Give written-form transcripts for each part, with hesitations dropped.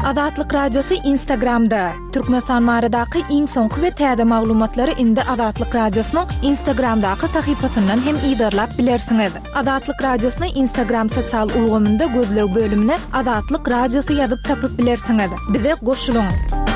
Adatlyk radiosu Instagramda. Türkmenistan maradaky iň soňky we täze maglumatlary indi Adatlyk radiosynyň Instagramdaky sahypasyndan hem ýa-da bilersiňiz. Adatlyk radiosyny Instagram sosial ulgamynda gözleg bölümine Adatlyk radiosu ýazyp tapyp bilersiňiz. Bize goşulyň.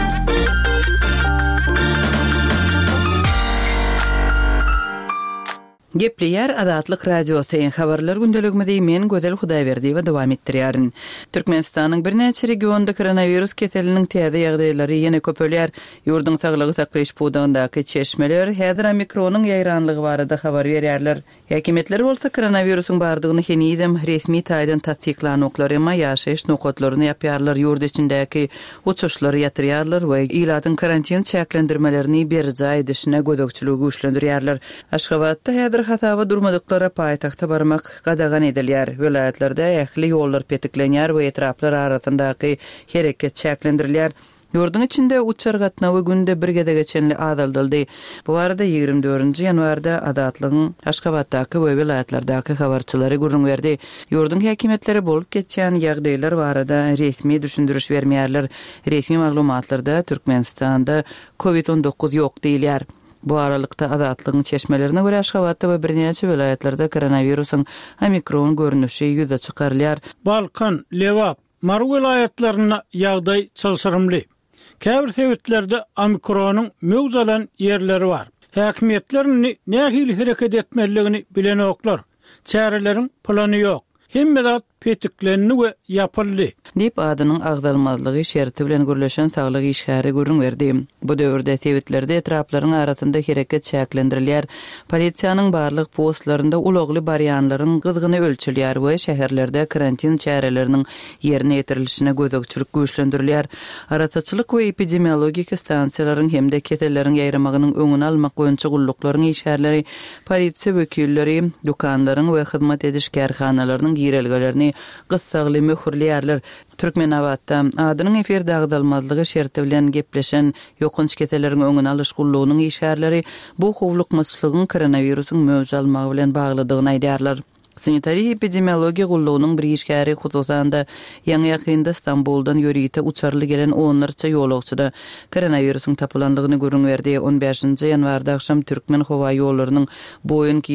Gepleyer Adatlyk radiosu en habarlar gündeligimizde men Gözel Hudaýberdi we dowam etdirýärin. Türkmenistanyň bir näçe regionda koronavirus keseliniň täze ýagdaýlary ýene köpelýär. Ýurduň saglygy saklaýyş pudandaky çeşmeler häzir omikronyň ýaýranlygy barada habar berýärler. Häkimetler bolsa koronavirusyň bardygyny henidem resmi taýdan tasdiklanoklar emma ýaşaýyş nokatlaryny ýapýarlar. Ýurt içindäki uçuşlary ýatyrýarlar we ýylatyň karantin çäklendirmelerini berja edişine gödökçüligi güýçlendirýärler. Aşgabatda häzir hasaba durmadyklara paýtagta barmak gadagan edilýär. Welaýatlerde ähli ýollar petiklenýär we etraplar arasyndaky hereket çäklendirilýär. Ýurdun içinde uçar gatnawy günde bir gede geçenli azaldyldy. Bu arada 24-nji ýanwarda Adatlygyň Aşgabatdaky we welaýatlardaky habarçylary gurrun berdi. Ýurdun häkimetleri bolup geçen ýagdaýlar barada resmi düşündürüş bermeýärler. Resmi maglumatlarda Türkmenistanda COVID-19 ýok diýilýär. Bu aralykda Adatlygyň çeşmelerine göre Aşgabatda we birnäçe welaýatlarda koronavirusyň omikron görnüşi ýüze çykarylýar. Balkan, Lewap, Mar welaýatlaryna ýagdaý çylsyrymly. Käbir sebetlerde omikronyň mögzalan ýerleri bar. Häkimetlerini nähili hereket etmeligini bilen oklar. Çäreleriň plany ýok. Hemmedat petiklenni we ýapyldy. Dip adynyň agdalmazlygy şerti bilen gürleşen saglyk işgäri görün berdi. Bu döwürde sebetlerde etraplaryň arasynda hereket çäklendirilýär. Polisiýanyň barlyk postlarynda ulagly barýanlaryň gyzgyny ölçülýär we şäherlerde karantin çäreleriniň ýerine ýetirilişine gözükçülük güýçlendirilýär. Araçylyk we epidemiologik stansiýalaryň hemde keteleriň ýaýramagynyň öňüni almak boýunça gullaklaryň işgärleri, polisiýa wekilleri, dukanlaryň we hyzmat ediş kärhanalarynyň girelgelerini gyssaly möhürleýärler. Türkmenabatda adynyň eferde agdalmazlygy şerti bilen gepleşen ýokunç keteleriň öňüni alyş gullugynyň işgärleri bu howlukmaçlygyň koronavirusyň möwjalmagy bilen baglydygyny aýdýarlar. Sanitariya epidemiologiya gullugynyň bir işgäri hususanda ýa-ni ýakynda Istanbuldan ýörüýte uçarly gelen onlarça ýolagçyda koronavirusyň tapylandygyny görüň berdi. 15-nji ýanwarda akşam Türkmen howa ýollarynyň Boeing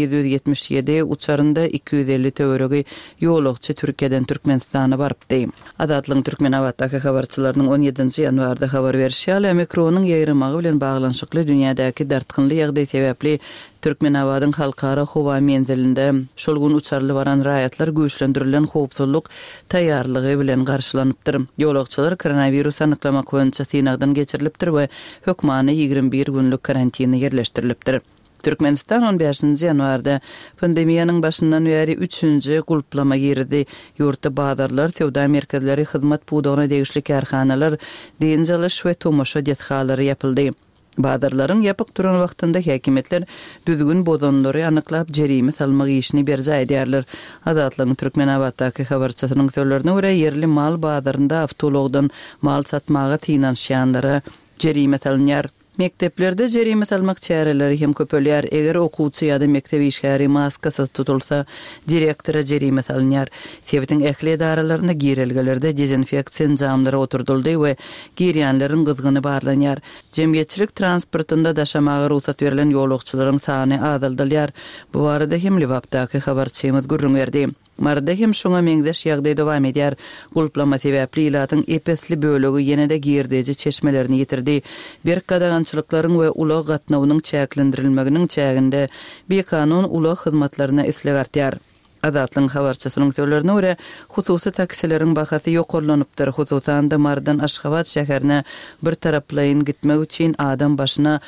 777 uçarynda 250 töweregi ýolagçy Türkiýeden Türkmenistana barypdy. Adatlyň Türkmenabatdaky habarçylarynyň 17-nji ýanwarda habar berýärler, omikronyň ýaýramagy bilen baglanşykly dünýädäki dartgynly ýagdaý sebäpli Türkmenabatyň halkara howa menzilinde şolgun uçarly baran raýatlar güýçlendirilen howpsuzlyk taýýarlygy bilen garşylanypdyr. Ýolagçylar koronavirus anyklamak boýunça synagdan geçirilipdir we hökmany 21 günlük karantini ýerleşdirilipdir. Türkmenistan 15-nji ýanwarda pandemiýanyň başyndan beri 3-nji gulplama girdi. Ýurtda bazarlar, sowda merkezleri, hyzmat pudagyna degişli kärhanalar, deniz we tomoşa dethalary ýapyldy. Bazarlaryň ýapyk duran wagtynda häkimetler düzgün bozanlary anyklap jerime salmak işini berja edýärler. Adatlygyň Türkmenabatdaky habarçysynyň sözlerine görä yerli mal bazarynda awtologdan mal satmaga tynanşýanlara jerime salynýar. Mekteplerde jerime salmak çäreleri hem köpelýär. Eger okuwçy ýa-da mektep işgäri maskasyz tutulsa, direktora jerime salynýar. Sebetiň ähli edaralaryna girelgelerde dezinfeksiýa jamlary oturdyldy we girýänleriň gyzgyny barlanýar. Jemgyýetçilik transportynda daşamagy ruhsat berilen ýolagçylaryň sany azaldylýar. Bu barada hem Lewapdaky habarçymyz gurrun berdi. Marda hem şoňa meňzeş ýagdaý dowam edýär. Gulplama sebäpli ýylatyň epesli bölegi ýene-de girdeji çeşmelerini ýitirdi. Bir kadagançylyklaryň we ulag gatnawynyň çäklendirilmeginiň çäginde bekanun ulag hyzmatlaryna islegartýar. Adatlyň habarçysynyň sözlerine görä, hususy taksileriň bahasy ýokarlanypdyr. Hususan da Mardan Aşgabat şäherine bir taraplaýyn gitmek üçin adam başyna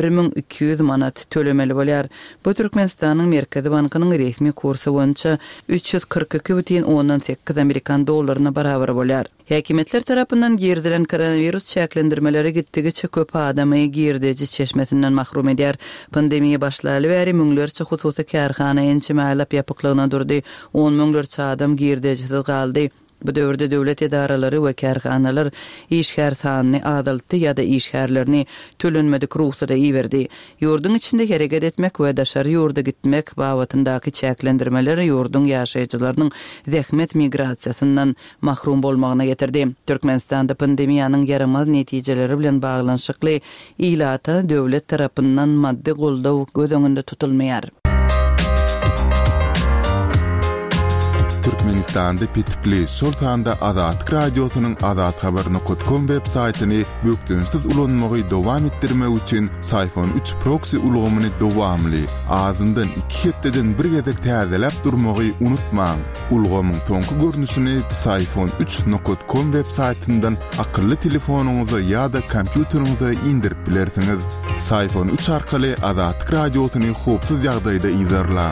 1200 manat tölemeli bolýar. Bu Türkmenistanyň Merkezi bankynyň resmi kursy boýunça 342,8 Amerikan dollaryna barabar bolýar. Häkimetler tarapyndan girdilen koronavirus çäklendirmeleri gitdigiçe köp adamy girdeji çeşmesinden mahrum edýär. Pandemiýa başlaly bäri müňlerçe hususy kärhana ençime alap ýapyklygyna durdy. 10 müňlerçe adam girdejisiz galdy. Bu döwürde döwlet edaralary we kärhanalar işgär sanyny adalty ýa-da işgärlerini tölenmedik ruhsata iýerdi. Ýurdun içinde hereket etmek we daşary ýurda gitmek babatyndaky çäklendirmeleri ýurdun ýaşaýjylarynyň zähmet migrasiýasyndan mahrum bolmagyna getirdi. Türkmenistanda pandemiýanyň yaramaz netijeleri bilen baglanşykly ilata döwlet tarapyndan maddi goldaw göz öňünde tutulmaýar. Türkmenistan'da Pitpli Sultan'da Azat Radyosu'nun Azat Haber.com web saytini büktünsiz ulanmagy dowam etdirmek üçin Sayfon 3 proxy ulgamyny dowamly azyndan 2 hepdeden bir gezek täzelep durmagy unutmaň. Ulgamyň soňky görnüşini Sayfon3.com web saytyndan akylly telefonuňyza ýa-da kompýuteriňize indirip bilersiňiz. Sayfon 3 arkaly Azat Radyosu'ny hopsuz ýagdaýda izlerläň.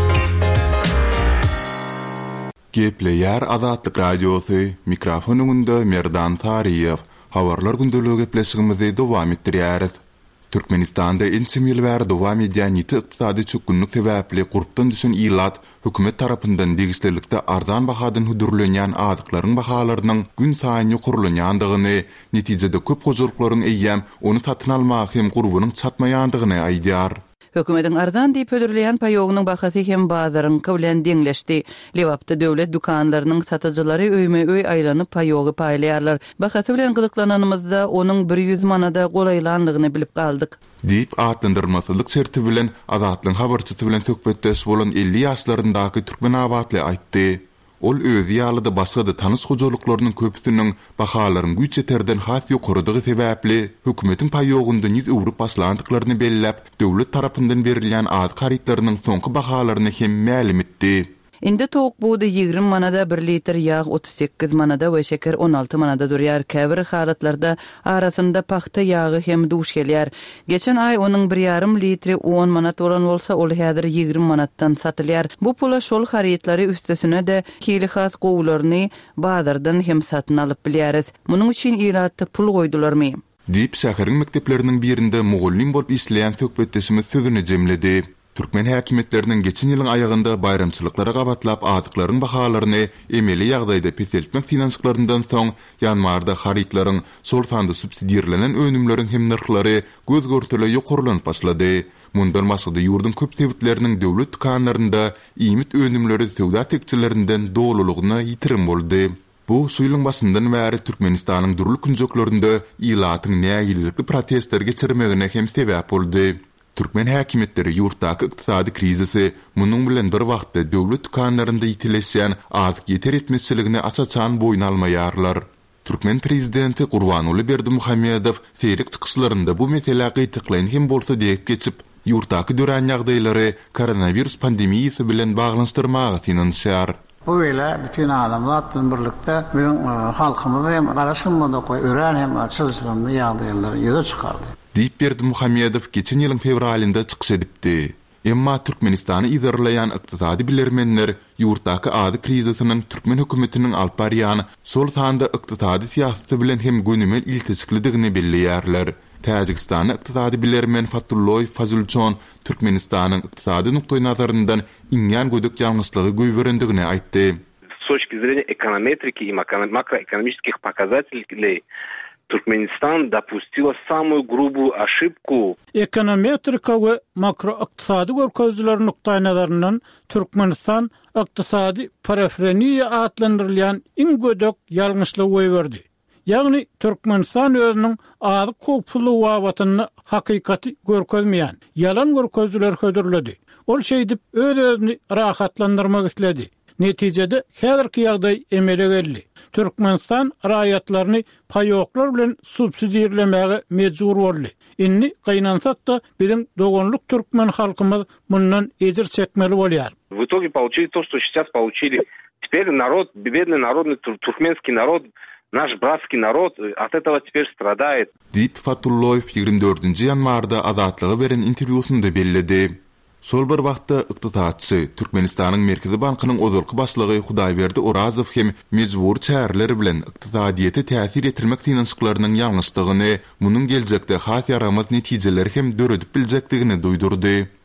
Gepleýär Azatlyk Radiosu, mikrofon öňünde Merdan Tariýew. Habarlar gündöligi gepleşigimizi dowam etdirýäris. Türkmenistanda ençe ýyllar dowam edýän ýyty çökünlük sebäpli gurpdan düşen ilat hökümet tarapyndan degişlilikde arzan bahadan hudurlanýan azyklaryň bahalarynyň gün saýyn ýokurlanýandygyny, netijede köp gojalyklaryň eýýäm onu satyn almak hem gurbunyň çatmaýandygyny aýdýar. Hökümetin arzan diýip ödürleýän paýogynyň bahasy hem bazaryňky bilen deňleşdi. Lewapda döwlet dukanlarynyň satyjylary öýme-öý aýlanyp paýogy paýlaýarlar. Bahasy bilen gyzyklananymyzda onuň 100 manada golaylanlygyny bilip galdyk. Diýip atlandyrmasylyk serti bilen Azatlyň habarçysy bilen söhbetdeş bolan 50 ýaşlaryndaky türkmen awatly aýtdy. Ol özü ýalyda başga tanys hojalyklarynyň köpüsiniň bahalaryň güýçeterden has ýokurydygy sebäpli hökümetiň paýogunda niz öwrüp başlandyklaryny belläp, döwlet tarapyndan berilýän ad garytlarynyň soňky bahalaryny hem ma'lum etdi. Indi toğuk buğda 20 manada 1 litr yağ 38 manada ve şeker 16 manada durýar. Käbir halatlarda arasında paxta yağı hem duş gelýär. Geçen ay onun 1,5 litri 10 manat bolan bolsa, ol häzir 20 manattan satylýar. Bu pula şol harytlary üstesine de kili has gowlaryny bazardan hem satyn alyp bilýäris. Munyň üçin ilatda pul goýdularmy? Diýip şäheriň mekdepleriniň birinde mugullim bolup işleýän söhbetdeşimiz sözüni jemledi. Türkmen häkimetleriniň geçen ýylyň aýagynda bayramçylyklara gabatlap adyklaryň bahalaryny emeli ýagdaýda peseltmek finansiýallaryndan soň ýanmarda harytlaryň sol sanda subsidiýerlenen önümleriň hem narhlary göz görtüle ýokurlanyp başlady. Mundan başga ýurdun köp tewitleriniň döwlet dukanlarynda iýmit önümleri sowda tekçilerinden dolulygyna ýitirim boldy. Bu suýlyň başyndan bäri Türkmenistanyň durly künjeklerinde ilatyň näýillikli protestler geçirmegine hem sebäp boldy. Türkmen häkimetleri ýurtdaky ykdysady krizisi munyň bilen bir wagtda döwlet dukanlarynda ýitileşýän azyk ýeter etmezçiligini açaçan boyun almaýarlar. Türkmen prezidenti Gurbanuly Berdimuhammedow feýrik çykyşlarynda bu mesele gytyklaýan hem bolsa diýip geçip, ýurtdaky dören ýagdaýlary koronavirus pandemiýasy bilen baglanşdyrmagy finansiýar. Bu ile bütün adamlar birlikte bizim halkımızı hem arasında koy öğren hem açılışlarında ýagdaýlary ýüze çykardy. Diýip Berdimuhammedow geçen ýylyň fevralynda çykyş edipdi. Emma Türkmenistany idaralayan ykdysady bilermenler ýurtdaky ady krizisiniň Türkmen hökümetiniň alyp barýan sol sanda ykdysady siýasaty bilen hem gönümel iltisiklidigini belleýärler. Täjikistanyň ykdysady bilermen Fatulloy Fazulçon Türkmenistanyň ykdysady nukdaý nazaryndan iňňän gödük ýalňyslygy göýberendigini aýtdy. С точки зрения эконометрики и макроэкономических показателей Туркменистан допустила самую грубую ошибку. Ekonometrika we makroiqtisadi görkezler nukdaý nazaryndan Türkmenistan iqtisadi prefereniýa atlandyrylýan iň gödök ýalňyşlyk goýberdi. Ýagny Türkmenistan özüniň azy köpüli wabatyny hakykaty görkezmeýän ýalan görkezler hödürledi. Ol şeýdip öz-özüni rahatlandyrmak istedi. Netijede häzirki ýagdaý emele geldi. Türkmenistan raýatlaryny paýoklar bilen subsidiýerlemege mejbur boldy. Inni gaýnansakda biziň dogonluk türkmen halkymyz bundan ejir çekmeli bolýar. В итоге получили то, что сейчас получили. Теперь народ, бедный народный туркменский народ, наш братский народ от этого теперь страдает. Diýip Fatulloy 24-nji ýanwarda Azatlyga beren interwýusynda belledi. Sol bir wagtda ykdysaçy Türkmenistanyň Merkezi Bankynyň ozurky başlygy Hudaýberdi Orazow hem mejbur çäherler bilen ykdysadyýete täsir etirmek finansiýalarynyň ýalňyşlygyny, munyň geljekde has yaramaz netijeleri hem döredip biljekdigini duýdurdy.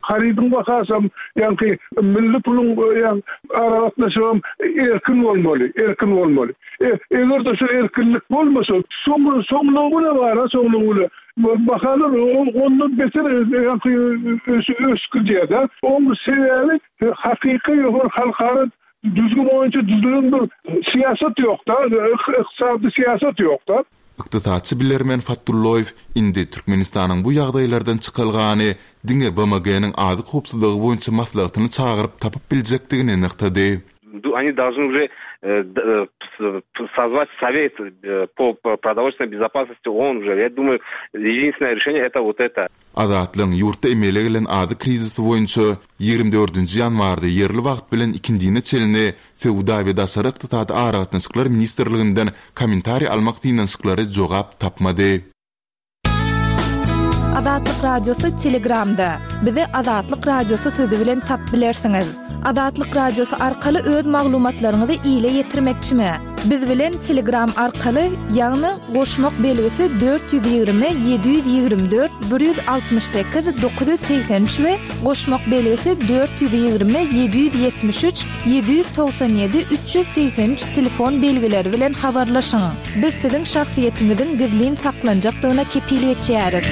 Haridin bakasam yani milli pulun yani aratlaşam erkin olmalı. Eğer de şu erkinlik olmasa sonluğuna var sonluğuna bakalım onun beter öskürcüde onun sebebi hakiki halkların düzgün oyuncu düzgün bir siyaset yok da iqtisadi siyaset yok da. Iqtisadçy Bilermen Fatulloyev indi Türkmenistanyň bu ýagdaýlardan çykylgany diňe BMG-niň azy howpsuzlygy boýunça maslahatyny çağırıp tapyp biljekdigini nyktady. Они должны уже созвать совет по продовольственной безопасности ООН уже. Я думаю, единственное решение это вот это. Azatlyň ýurtda emele gelen azy krizisi boýunça 24-nji ýanwarda ýerli wagt bilen ikindine çelini Sewda we Daşary Iqtisady Aragatnaşyklar Ministrliginden kommentari almak diýençiklere jogap tapmady. Adatlyk radiosu Telegramda. Bizi Adatlyk radiosu sözü bilen tap bilersiňiz. Adatlyk radiosu arkaly öz maglumatlaryňyzy ýyla ýetirmekçimi? Biz bilen Telegram arkaly ýagny goşmak belgisi 420 724 168 983 we goşmak belgisi 420 773 797 383 telefon belgileri bilen habarlaşyň. Biz siziň şahsiýetiňizin gizlin saklanjakdygyna kepiliyet edýäris.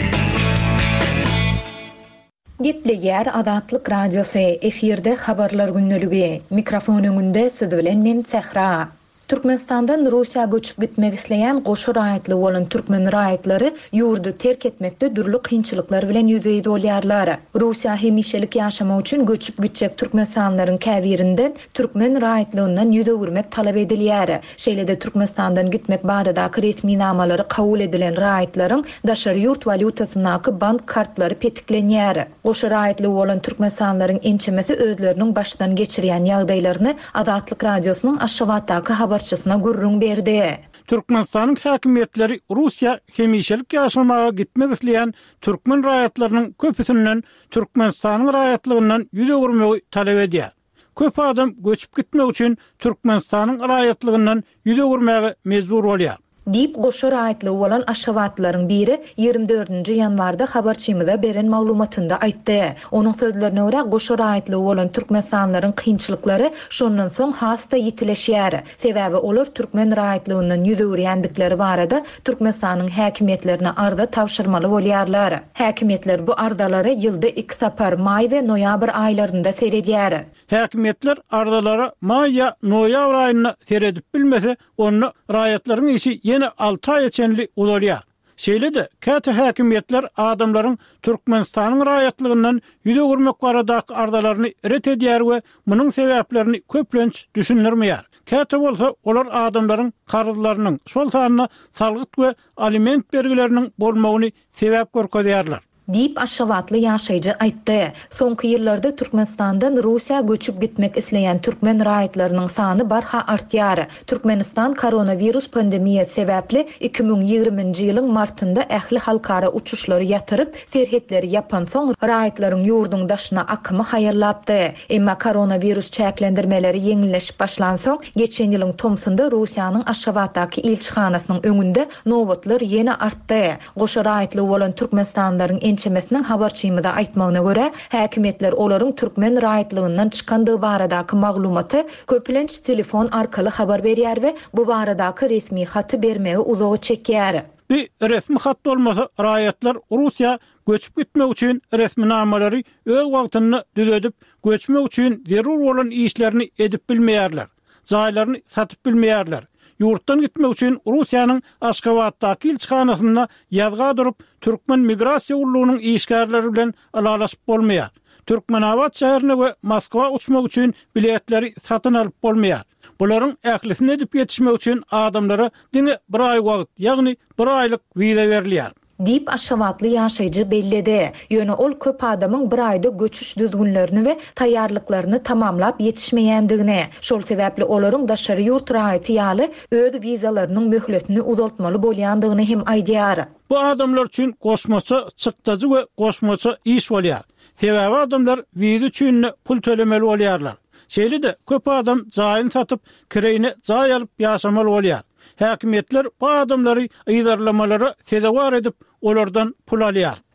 Gepleýär Adatlyk radiosu efirde habarlar günneligi. Mikrofon öňünde siz bilen men Sehra. Türkmenistandan Russiýa göçüp gitmek isleýän goşu raýatly bolan türkmen raýatlary ýurdu terk etmekde dürli kynçylyklar bilen ýüzeye dolýarlar. Russiýa hemişelik ýaşamak üçin göçüp gitjek türkmenistanylaryň käbirinden türkmen raýatlygyndan ýüze gürmek talap edilýär. Şeýlede Türkmenistandan gitmek baradaky resmi namalary kabul edilen raýatlaryň daşary ýurt valyutasynaky bank kartlary petiklenýär. Goşu raýatly bolan türkmenistanylaryň ençemesi özleriniň başdan geçirýän ýagdaýlaryny Adatlyk radiosynyň aşgabatdaky habarçysyna gurrun berdi. Türkmenistanyň häkimetleri Russiýa hemişelik ýaşamaga gitmek isleýän türkmen raýatlarynyň köpüsünden Türkmenistanyň raýatlygyndan ýüze gürmegi talap edýär. Köp adam göçüp gitmek üçin Türkmenistanyň raýatlygyndan ýüze gürmegi mezbur bolýar. Dip goşu raýatly bolan aşgabatlaryň biri 24-nji ýanwarda habarçymyza beren maglumatynda aýtdy. Onuň sözlerine görä goşu raýatly bolan türkmenistanylaryň kynçylyklary şondan soň hasta ýitileşýär. Sebäbi olar türkmen raýatlygyndan ýüze gürýändikleri barada Türkmenistanyň häkimetlerine arda tawşyrmaly bolýarlar. Häkimetler bu ardalary ýylda 2 sapar may we noýabr aýlarynda seredýär. Häkimetler ardalara may ýa noýabr aýyna seredip bilmese, onu raýatlaryň işi yine 6 ay içenli ularıyar. Şeýle-de käte häkimetler adamlaryň Türkmenistanyň raýatlygyndan ýüze gürmek baradaky ardalaryny ret edýär we munyň sebäplerini köplenç düşündirmeýär. Käte bolsa olar adamlaryň karzylarynyň şol sanyna salgyt we aliment bergileriniň bolmagyny sebäp görkezýärler. Dip aşgabatly ýaşaýjy aýtdy. Soňky ýyllarda Türkmenistandan Russiýa göçüp gitmek isleýän türkmen raýatlarynyň sany barha artýar. Türkmenistan koronavirus pandemiýa sebäpli 2020-nji ýylyň martynda ähli halkara uçuşlary ýatyryp, serhetleri ýapan soň raýatlaryň ýurduň daşyna akymy haýyrlapdy. Emma koronavirus çäklendirmeleri ýeňilleşip başlansoň, geçen ýylyň tomsunda Russiýanyň Aşgabatdaky elçixanasynyň öňünde nowatlar ýene artdy. Goşa raýatly bolan Türkmenistanlaryň ençemesiniň habarçymyza aýtmagyna görä, häkimetler olaryň türkmen raýatlygyndan çykandygy baradaky maglumaty köplenç telefon arkaly habar berýär we bu baradaky resmi haty bermegi uzagy çekýär. Bir resmi hat bolmasa raýatlar Russiýa göçüp gitmek üçin resmi namalary öz wagtyny düzedip, göçmek üçin zerur bolan işlerini edip bilmeýärler. Jaýlaryny satyp bilmeýärler. Yurtdan gitmek üçin Russiýanyň Aşgabatdaky elçixanasyna ýazga durup türkmen migrasiýa urlugynyň işgärleri bilen alalaşyp bolmaýar. Türkmenabad şäherine we Moskwa uçmak üçin biletleri satyn alyp bolmaýar. Bularyň ählisini edip ýetişmek üçin adamlara diňe bir aý wagt, ýagny bir aýlyk wiza berilýär. Dip aşgabatly ýaşaýjy bellidi. Ýöne ol köp adamyň bir aýda göçüş düzgünlerini we taýýarlyklaryny tamamlap ýetişmeýändigine, şol sebäpli olaryň daşary ýurt raýaty ýaly öz wizalarynyň möhletini uzaltmaly bolýandygyny hem aýdýar. Bu adamlar üçin goşmaça çykdyjy we goşmaça iş bolýar. Sebäbi adamlar wiza üçin pul tölemeli bolýarlar. Şeýle-de köp adam jaýyny satyp, kireyini jaý alyp ýaşamaly bolýar. Häkimetler bu adamlary ýydarlamalara sebäp edip olardan pul alýar.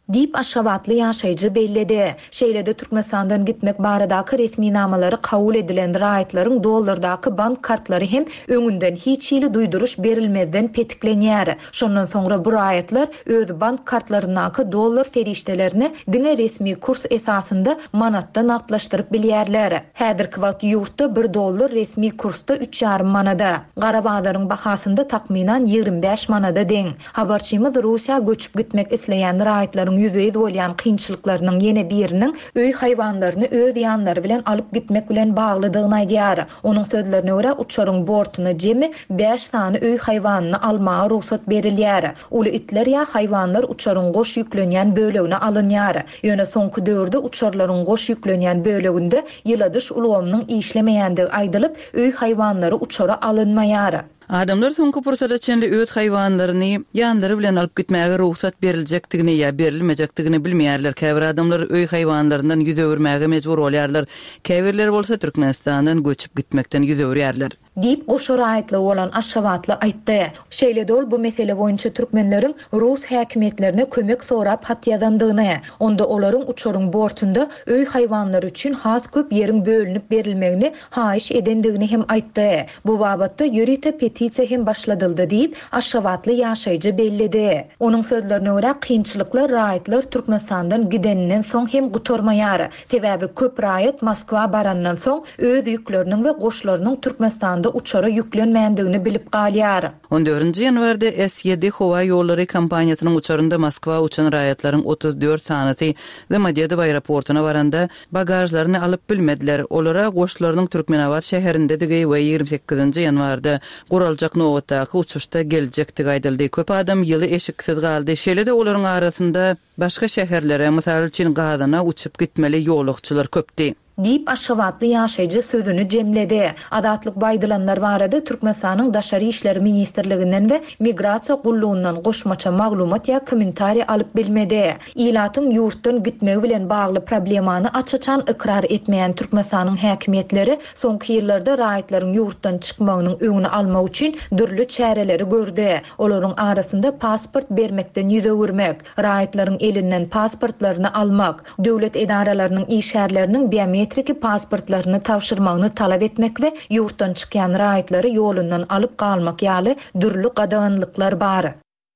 Dip Aşgabatly ýaşaýjy bellidi. Şeýlede Türkmenistandan gitmek baradaky resmi namalary kabul edilen raýatlaryň dollardaky bank kartlary hem öňünden hiç ýyly duýduruş berilmeden petiklenýär. Şondan soňra bu raýatlar öz bank kartlaryndaky dollar serişdelerini diňe resmi kurs esasında manatda naqdlaşdyryp bilýärler. Häzirki wagt ýurtda 1 dollar resmi kursda 3,5 manada. Garabağlaryň bahasynda takminan 25 manada deň. Habarçymyz Russiýa göçüp gitmek isleýän raýatlaryň yüzeyde bolýan kynçylyklarynyň ýene biriniň öý haýwanlaryny öz ýanlary bilen alyp gitmek bilen baglydygyny aýdýar. Onuň sözlerine görä uçaryň bortuny jemi 5 sany öý haýwanyny almaga ruhsat berilýär. Uly itler ýa haýwanlar uçaryň goş ýüklenýän bölegine alynýar. Ýöne soňky döwürde uçarlaryň goş ýüklenýän böleginde ýyladyş ulgamynyň işlemeýändigi aýdylyp öý haýwanlary uçara alynmaýar. Adamlar soňky pursada çenli öz haýwanlaryny ýanlary bilen alyp gitmäge ruhsat berilejekdigini ýa berilmejekdigini bilmeýärler. Käbir adamlar öý haýwanlaryndan ýüz öwürmäge mejbur bolýarlar. Käbirler bolsa Türkmenistandan göçüp gitmekden ýüz öwürýärler. Dip o şoraýatly bolan Aşgabatly aýtdy. Şeýle dol bu mesele boýunça türkmenleriň Rus häkimetlerine kömek sorap hat ýazandygyny, onda olaryň uçaryň bortunda öý haýwanlary üçin has köp ýeriň bölünip berilmegini haýyş edendigini hem aýtdy. Bu babatda ýörite petisiýa hem başladyldy diýip Aşgabatly ýaşaýjy bellidi. Onuň sözlerine görä kynçylyklar raýatlar Türkmenistandan gideninden soň hem gutormaýar. Sebäbi köp raýat Moskwa barandan soň öz ýükleriniň we goşlarynyň Türkmenistanda uçara yüklenmeýändigini bilip galýar. 14 ýanwarda S7 howa ýollary kompaniýasynyň uçarynda Moskwa uçan raýatlaryň 34 sanysy Domodedow aeroportuna baranda bagajlaryny alyp bilmediler. Olara goşlarynyň Türkmenabat şäherindegi we 28 ýanwarda guraljak nowatdaky uçuşda geljekdigi aýdyldy. Köp adam ýyly eşiksiz galdy. Şeýle-de olaryň arasynda başga şäherlere, mysal üçin Gazana uçup gitmeli ýolukçylar köpdi. Dip Aşgabatly ýaşaýjy sözüni jemledi. Adatlyk baýdylanlar barada Türkmenistanyň Daşary işleri ministrliginden we migrasiýa gullugundan goşmaça maglumat ýa kommentari alyp bilmedi. Ilatyň ýurtdan gitmegi bilen bagly problemany açyçan ikrar etmeýän Türkmenistanyň häkimetleri soňky ýyllarda raýatlaryň ýurtdan çykmagynyň öňüni almak üçin dürli çäreleri gördi. Olaryň arasynda pasport bermekden ýüz öwürmek, raýatlaryň elinden pasportlaryny almak, döwlet edaralarynyň işgärleriniň biometrik pasportlaryny tawşyrmagyny talap etmek we ýurtdan çykýan raýatlary ýolundan alyp galmak ýaly dürli gadaganlyklar bar.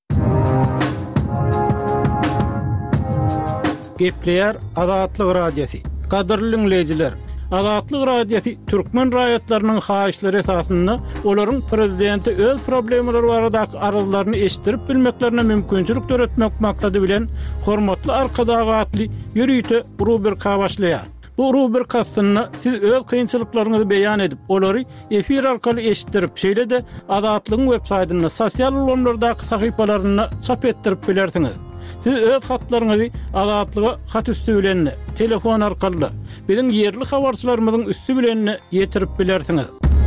Gepleýär Azatlyk radiosi. Gadyrly dinleýijiler, Azatlyk radiosi türkmen raýatlarynyň haýyşlary esasynda olaryň prezidenti öz problemleri baradaky aralaryny eşdirip bilmeklerine mümkinçilik töretmek maksady bilen hormatly arkadagy atly ýürüýte rubrika başlaýar. Bu rubrikasyny siz öz kynçylyklaryňyzy beýan edip, olary efir arkaly eşitdirip, şeýle-de Azatlygyň websaýtyna, sosial ulanlardaky sahypalaryna çap etdirip bilersiňiz. Siz öz hatlaryňyzy Azatlyga hat üstü bilen, telefon arkaly biziň ýerli habarçylarymyzyň üstü bilen ýetirip bilersiňiz.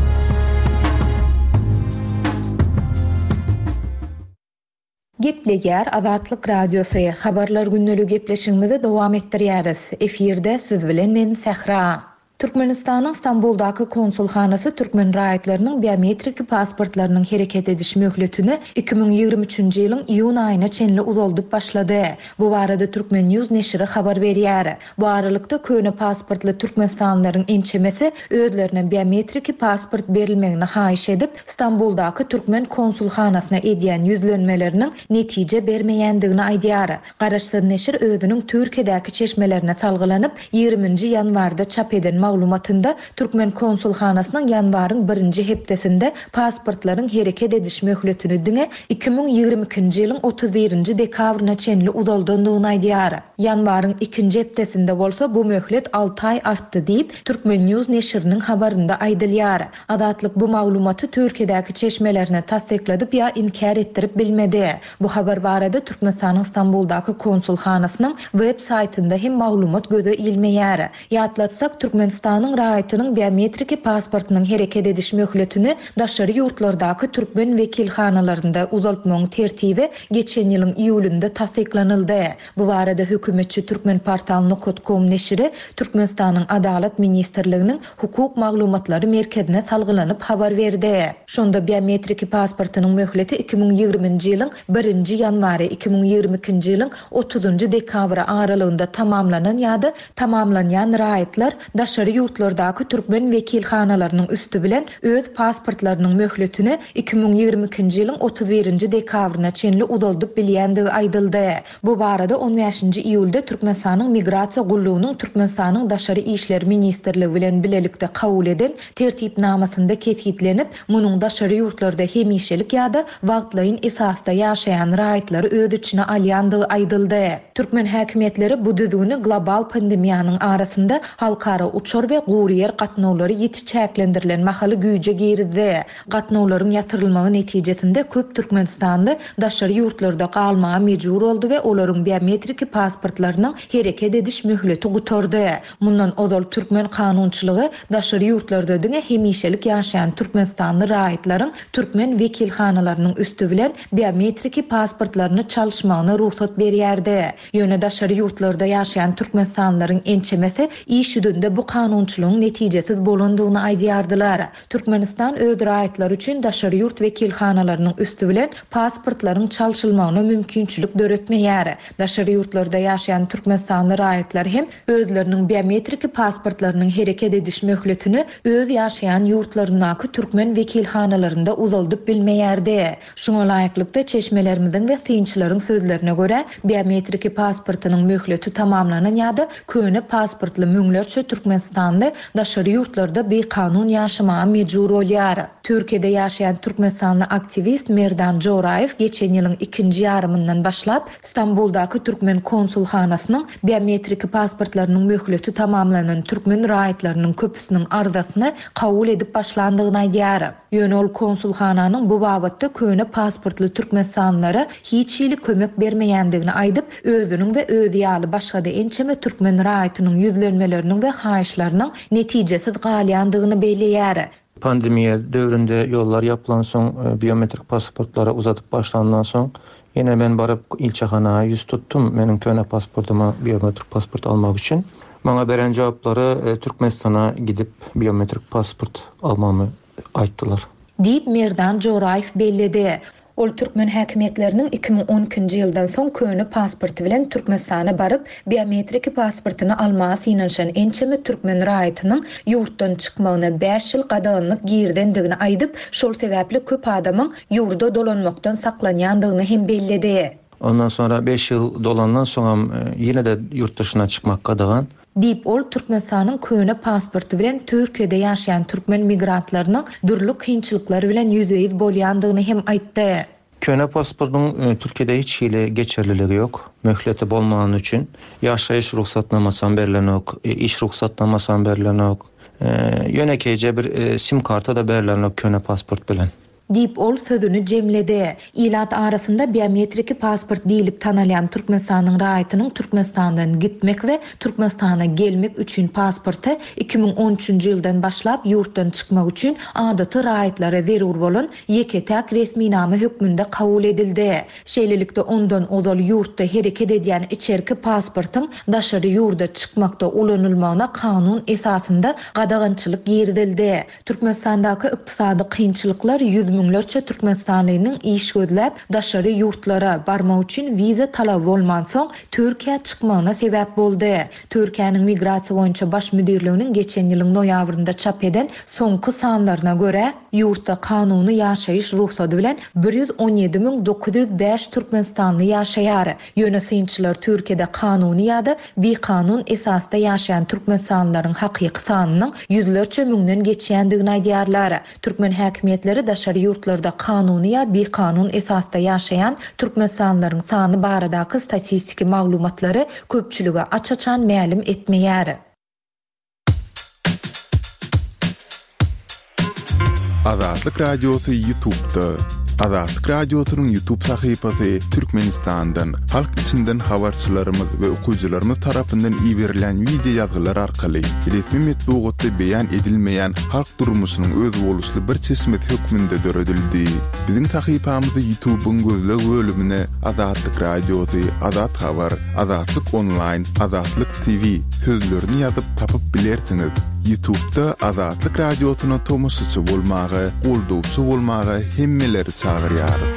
Gepleýär Azatlyk radiosu habarlar günnälik gepleşigimizi dowam etdirýäris. Efirde siz bilen men Sehra. Türkmenistanyň Stamboldaky konsulhanasy türkmen raýatlarynyň biometrik pasportlarynyň hereket ediş möhletini 2023-nji ýylyň iýun aýyna çenli uzaldyp başlady. Bu barada Türkmen News neşri habar berýär. Bu aralykda köne pasportly türkmenstanlaryň ençemesi özlerine biometrik pasport berilmegini haýyş edip Stamboldaky türkmen konsulhanasyna edýän ýüzlenmeleriniň netije bermeýändigini aýdýar. Garaşsyz neşir özüniň Türkiýedäki çeşmelerine salgylanyp 20-nji ýanwarda çap eden maglumatynda Türkmen konsulhanasynyň ýanwaryň 1-nji hepdesinde pasportlaryň hereket ediş möhletini diňe 2022-nji ýylyň 31-nji dekabryna çenli uzaldandygyny aýdýar. Ýanwaryň 2-nji hepdesinde bolsa bu möhlet 6 aý artdy diýip Türkmen News neşriniň habarynda aýdylýar. Adatlyk bu maglumaty Türkiýedäki çeşmelerine tasdikladyp ýa inkar etdirip bilmedi. Bu habar barada Türkmenistanyň Stamboldaky konsulhanasynyň web saýtynda hem maglumat göze ilmeýär. Ýatlatsak Türkmen Türkmenistanyň raýatynyň biometriki pasportynyň hereket ediş möhletini daşary ýurtlardaky türkmen wekilhanalarynda uzaltmagyň tertibi geçen ýylyň iýulynda tasdiklanyldy. Bu barada hökümetçi Türkmenportal.com neşri Türkmenistanyň Adalet Ministrliginiň hukuk maglumatlary merkezine salgylanyp habar berdi. Şonda biometriki pasportynyň möhleti 2020-nji ýylyň 1-nji ýanwary 2022-nji ýylyň 30-njy dekabry aralygynda tamamlanan ýa-da tamamlanýan raýatlar daşary ýurtlardaky türkmen wekilhanalarynyň üstü bilen öz pasportlarynyň möhletini 2022-nji ýylyň 31-nji dekabryna çenli uzaldyp bilýändigi aýdyldy. Bu barada 15-nji iýulda Türkmenistanyň Migrasiýa Gullugynyň Türkmenistanyň Daşary işler ministrligi bilen bilelikde kabul eden tertipnamasynda kesgitlenip, munyň daşary ýurtlarda hemişelik ýa-da wagtlaýyn esasda ýaşaýan raýatlary öz içine alýandygy aýdyldy. Türkmen häkimetleri bu düzgünü global pandemiýanyň arasynda halkara uçur we guryer gatnawlary ýetiçäklendirilen mahaly güýje girdi. Gatnawlaryň ýatyrylmagy netijesinde köp Türkmenistanly daşary ýurtlarda galmaga mejbur boldy we olaryň biometriki pasportlarynyň hereket ediş möhleti guturdy. Mundan ozal türkmen kanunçylygy daşary ýurtlarda diňe hemişelik ýaşaýan Türkmenistanly raýatlaryň türkmen wekilhanalarynyň üstü bilen biometriki pasportlaryny çalışmagyna ruhsat berýärdi. Ýöne daşary ýurtlarda ýaşaýan Türkmenstanlaryň ençemesi iş ýüzünde bu kanunçylygyň netijesiz bolandygyny aýdýardylar. Türkmenistan öz raýatlary üçin daşary ýurt wekilhanalarynyň üstü bilen pasportlaryň çalışylmagyna mümkinçilik döretmeýär. Daşary ýurtlarda ýaşaýan Türkmenstanly raýatlar hem özleriniň biometriki pasportlarynyň hereket ediş möhletini öz ýaşaýan ýurtlarynaky türkmen wekilhanalarynda uzaldyp bilmeýärdi. Şoňa laýyklykda çeşmelerimizin we synçylaryň sözlerine göre biometriki pasportynyň möhleti tamamlanan ýa-da köne pasportly müňlerçe Türkmenistanly daşary ýurtlarda bekanun ýaşamaga mejbur bolýar. Türkiýede ýaşaýan Türkmenistanly aktivist Merdan Joraýew geçen ýylyň 2-nji ýarymyndan başlap İstanbuldaky türkmen konsulhanasynyň biometriki pasportlarynyň möhleti tamamlanan türkmen raýatlarynyň köpüsiniň arzasyny kabul edip başlandygyny aýdýar. Ýöne ol konsulhananyň bu babatda köne pasportly Türkmenstanlara hiç ýyly kömek bermeýändigini aýdyp, özüniň we öz ýaly başga da ençeme türkmen raýatynyň ýüzlenmeleriniň we haýyşlarynyň netijesiz galýandygyny belleýär. Pandemiýa döwründe ýollar ýapylan soň biometrik pasportlara uzatyp başlandan soň ýene men baryp ilçehanaga ýüz tutdum meniň köne pasportyma biometrik pasport almak üçin. Maňa beren jogaplary Türkmenistana gidip biometrik pasport almamy aýtdylar. Diýip Merdan Joraýew belledi. Ol türkmen häkimetleriniň 2012-nji ýyldan soň köne pasporty bilen Türkmenistana baryp biometriki pasportyny almaga synanşan ençeme türkmen raýatynyň ýurtdan çykmagyna 5 ýyl gadaganlyk girdendigini aýdyp, şol sebäpli köp adamyň ýurda dolanmakdan saklanýandygyny hem belledi. Ondan sonra 5 ýyl dolandan soň ýene-de ýurt dışına çykmak gadagan. Diýip ol Türkmenistanyň köne pasporty bilen Türkiýede ýaşaýan türkmen migrantlarynyň dürli kynçylyklary bilen ýüzbeýiz bolýandygyny hem aýtdy. Köne pasportynyň Türkiýede hiç ýyly geçerliligi ýok. Möhleti bolmagan üçin ýaşaýyş ruhsatnamasy berilen ok, iş ruhsatnamasy berilen ok. Ýönekeje bir sim karta da berilen ok köne pasport bilen. Diýip ol sözüni jemledi. Ilat arasynda biometriki pasport diýilip tanalýan Türkmenistanyň raýatynyň Türkmenistandan gitmek we Türkmenistana gelmek üçin pasporty 2013-nji ýyldan başlap ýurtdan çykmak üçin adaty raýatlara zerur bolan ýeketäk resminame hökmünde kabul edildi. Şeýlelikde ondan ozal ýurtda hereket edýän içerki pasportyň daşary ýurda çykmakda ulanylmagyna kanun esasynda gadagançylyk girdildi. Türkmenistandaky ykdysady kynçylyklar müňlerçe Türkmenistanyň iş gözläp daşary ýurtlara barmak üçin viza talap bolman soň Türkiýe çykmagyna sebäp boldy. Türkiýanyň migrasiýa boýunça baş müdirliginiň geçen ýylyň noýabrynda çap eden soňky sanlaryna görä, ýurtda kanuny ýaşaýyş ruhsaty bilen 117.905 Türkmenistanly ýaşaýar. Ýöne synçylar Türkiýede kanuny ýa-da bekanun esasda ýaşaýan Türkmenstanlaryň hakyky sanynyň ýüzlerçe müňden geçýändigini aýdýarlar. Türkmen häkimetleri daşary ýurtlarda kanuny ýa bekanun esasda ýaşaýan Türkmenstanlaryň sany baradaky statistiki maglumatlary köpçülüge açaçan mälim etmeýär. Azatlyk radiosu YouTube'da Azatlyk Radiosynyň YouTube sahypasy Türkmenistandan, halk içinden habarçylarymyz we okuyjylarymyz tarapyndan ýiberilen video ýazgylar arkaly resmi metbuatda beýan edilmeýän halk durmuşynyň öz boluşly bir çeşmet hökmünde döredildi. Biziň sahypamyzy YouTube'un gözleg bölümine Azatlyk Radiosy, Azat Habar, Azatlyk Online, Azatlyk TV sözlerini ýazyp tapyp bilersiňiz. YouTube'da Azatlyk Radiosyna tomoşçy bolmagy, goldowçy bolmagy hemmeleri çağırýarys.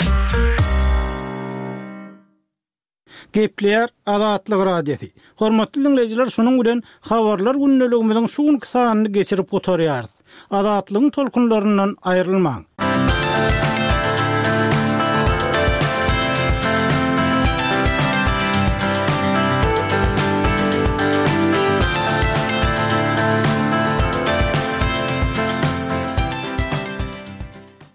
Gepler Azatlyk Radiosi. Hormatly dinleyijiler, şonuň bilen habarlar günneligimiziň şu gün sanyny geçirip oturýarys. Azatlygyň tolkunlaryndan aýrylmaň.